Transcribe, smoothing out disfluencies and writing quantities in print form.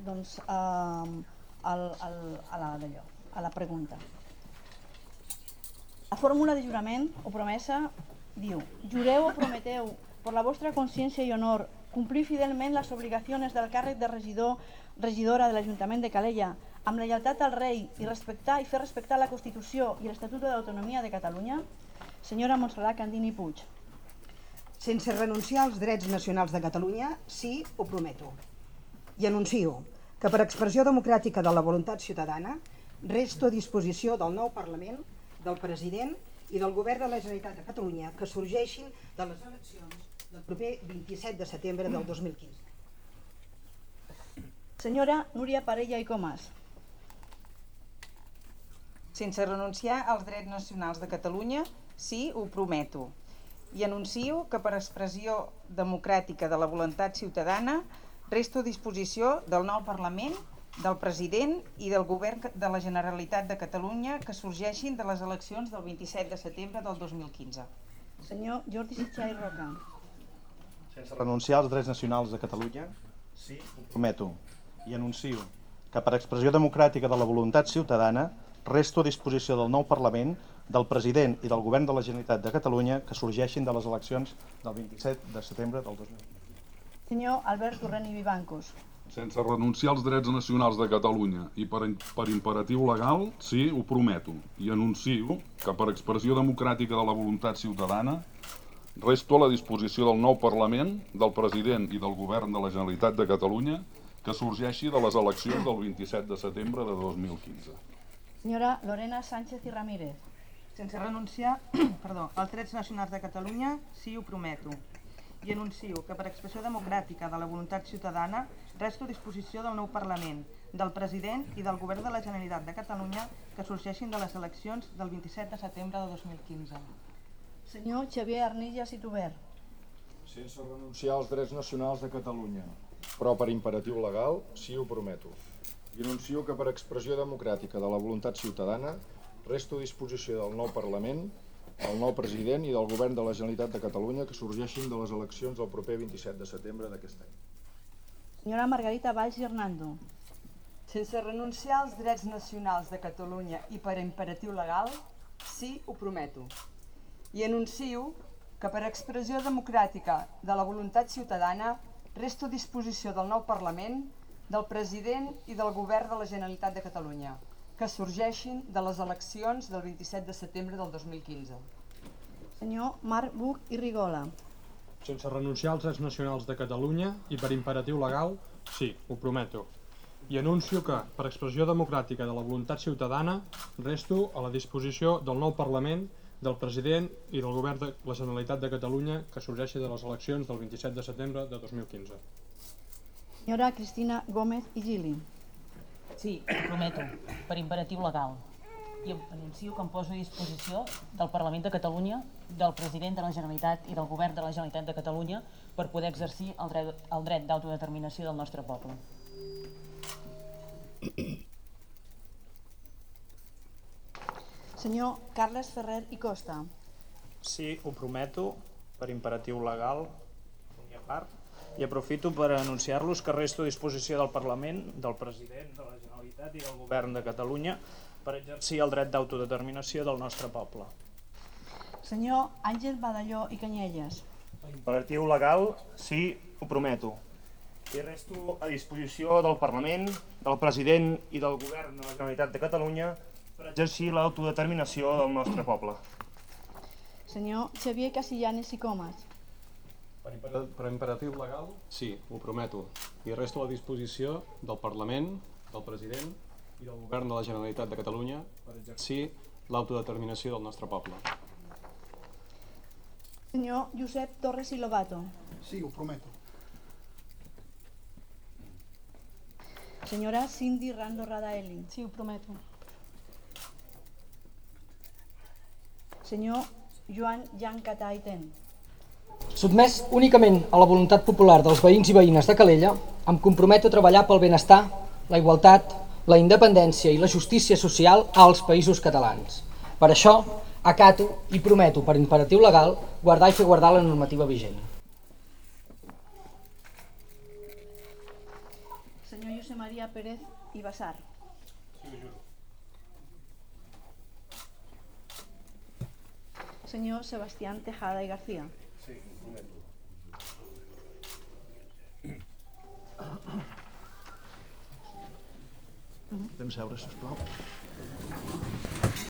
a la pregunta. La fórmula de jurament o promesa diu: jureu o prometeu por la vostra consciència i honor complir fidelment les obligacions del càrrec de regidora de l'Ajuntament de Calella amb lleialtat al rei i respectar i fer respectar la Constitució i l'Estatut d'Autonomia de Catalunya? Senyora Montserrat Candini Puig. Sense renunciar als drets nacionals de Catalunya, sí, ho prometo. I anuncio que per expressió democràtica de la voluntat ciutadana resto a disposició del nou Parlament, del President i del Govern de la Generalitat de Catalunya que sorgeixin de les eleccions del proper 27 de setembre del 2015. Senyora Núria Parella i Comas. Sense renunciar als drets nacionals de Catalunya, sí, ho prometo. I anuncio que per expressió democràtica de la voluntat ciutadana resto a disposició del nou Parlament, del President i del Govern de la Generalitat de Catalunya que sorgeixin de les eleccions del 27 de setembre del 2015. Senyor Jordi Sitjar i Roca. Sense renunciar als drets nacionals de Catalunya, sí, ho prometo. I anuncio que per expressió democràtica de la voluntat ciutadana resto a disposició del nou Parlament, del President i del Govern de la Generalitat de Catalunya que sorgeixin de les eleccions del 27 de setembre del 2015. Senyor Albert Torrent i Vivancos. Sense renunciar als drets nacionals de Catalunya i per imperatiu legal, sí, ho prometo. I anuncio que per expressió democràtica de la voluntat ciutadana resto a la disposició del nou Parlament, del President i del Govern de la Generalitat de Catalunya que sorgeixi de les eleccions del 27 de setembre de 2015. Senyora Lorena Sánchez i Ramírez. Sense renunciar als drets nacionals de Catalunya, sí, ho prometo. I anuncio que per expressió democràtica de la voluntat ciutadana resto a disposició del nou Parlament, del President i del Govern de la Generalitat de Catalunya que sorgeixin de les eleccions del 27 de setembre de 2015. Senyor Xavier Arnillas i Tubert. Sense renunciar als drets nacionals de Catalunya, però per imperatiu legal, sí, ho prometo. I anuncio que per expressió democràtica de la voluntat ciutadana resto a disposició del nou Parlament, del nou President i del Govern de la Generalitat de Catalunya que sorgeixin de les eleccions del proper 27 de setembre d'aquest any. Senyora Margarita Valls i Hernando. Sense renunciar als drets nacionals de Catalunya i per imperatiu legal, sí, ho prometo. I anuncio que per expressió democràtica de la voluntat ciutadana resto a disposició del nou Parlament, del President i del Govern de la Generalitat de Catalunya que sorgeixin de les eleccions del 27 de setembre del 2015. Senyor Marc Buch i Rigola. Sense renunciar als drets nacionals de Catalunya i per imperatiu legal, sí, ho prometo. I anuncio que, per expressió democràtica de la voluntat ciutadana, resto a la disposició del nou Parlament, del President i del Govern de la Generalitat de Catalunya que sorgeixi de les eleccions del 27 de setembre de 2015. Senyora Cristina Gómez i Gili. Sí, ho prometo, per imperatiu legal. I anuncio que em poso a disposició del Parlament de Catalunya, del President de la Generalitat i del Govern de la Generalitat de Catalunya per poder exercir el dret d'autodeterminació del nostre poble. Senyor Carles Ferrer i Costa. Sí, ho prometo, per imperatiu legal, i aprofito per anunciar-los que resto a disposició del Parlament, del President de la Generalitat i del Govern de Catalunya per exercir el dret d'autodeterminació del nostre poble. Senyor Àngel Badalló i Canyelles. Per imperatiu legal, sí, ho prometo. I resto a disposició del Parlament, del President i del Govern de la Generalitat de Catalunya per exercir l'autodeterminació del nostre poble. Senyor Xavier Casillanes i Comas. Per imperatiu legal, sí, ho prometo. I resto a la disposició del Parlament, del President i del Govern de la Generalitat de Catalunya per exercir l'autodeterminació del nostre poble. Senyor Josep Torres i Lobato. Sí, ho prometo. Senyora Cindy Rando Radaeli. Sí, ho prometo. Senyor Joan Jancatà i Ten. Sotmès únicament a la voluntat popular dels veïns i veïnes de Calella, em comprometo a treballar pel benestar, la igualtat, la independència i la justícia social als països catalans. Per això, acato i prometo per imperatiu legal guardar i fer guardar la normativa vigent. Senyor José María Pérez i Bassar. Sí, ho juro. Senyor Sebastián Tejada i García. Sí, ho prometo. Podem seure, sisplau.